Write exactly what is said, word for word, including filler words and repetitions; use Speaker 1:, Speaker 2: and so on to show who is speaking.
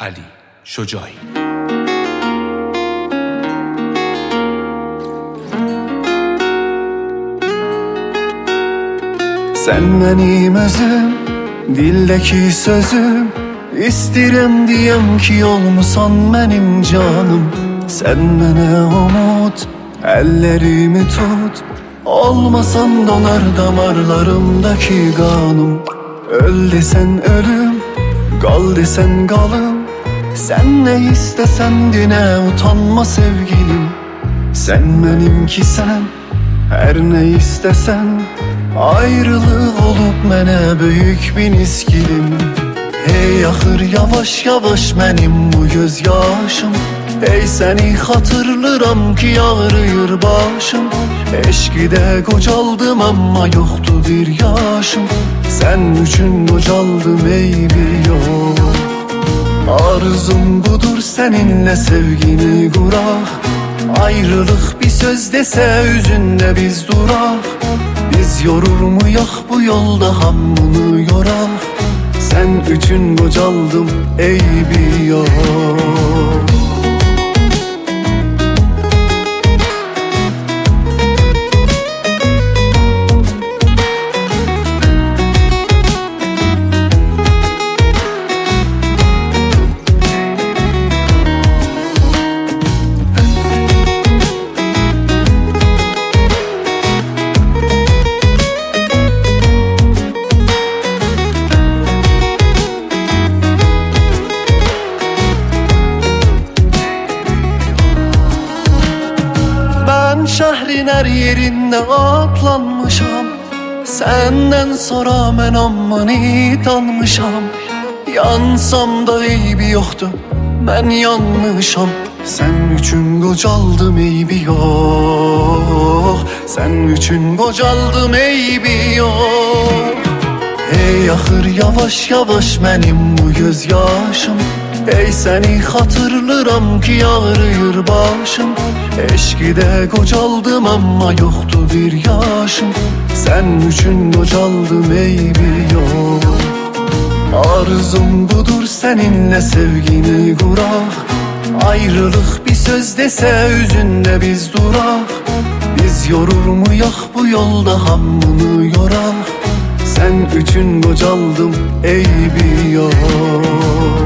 Speaker 1: Ali Şocay.
Speaker 2: Sen benim özüm, dildeki sözüm, İstirem diyem ki olmusan benim canım. Sen bana umut, ellerimi tut, olmasan donar damarlarımdaki kanım. Öl desen ölüm, kal desen kalım, sen ne istesen dine utanma sevgilim. Sen benimki sen, her ne istesen, ayrılık olup mene büyük bir iskilim. Hey axır yavaş yavaş benim bu göz yaşım, hey seni hatırlıram ki ağrıyır başım. Eşkide kocaldım ama yoktu bir yaşım, sen üçün kocaldım ey bir yok. Arzum budur seninle sevgini kurak, ayrılık bir söz dese üzünde biz durak. Biz yorur muyak bu yolda hammını yorak, sen üçün kocaldım ey bir yok. Şehrin her yerinde atlanmışam, senden sonra ben ammani tanmışam. Yansam da eybi yoktu, ben yanmışam. Sen üçün kocaldım eybi yok, sen üçün kocaldım eybi yok. Hey axır yavaş yavaş benim bu göz yaşım, hey seni hatırlıram ki ağrıyır başım. Eşkide kocaldım ama yoktu bir yaşım, sen üçün kocaldım ey bir yok. Arzum budur seninle sevgini kurak, ayrılık bir söz dese üzünde biz durak. Biz yorur muyak bu yolda hammını yorak, sen üçün kocaldım ey bir yok.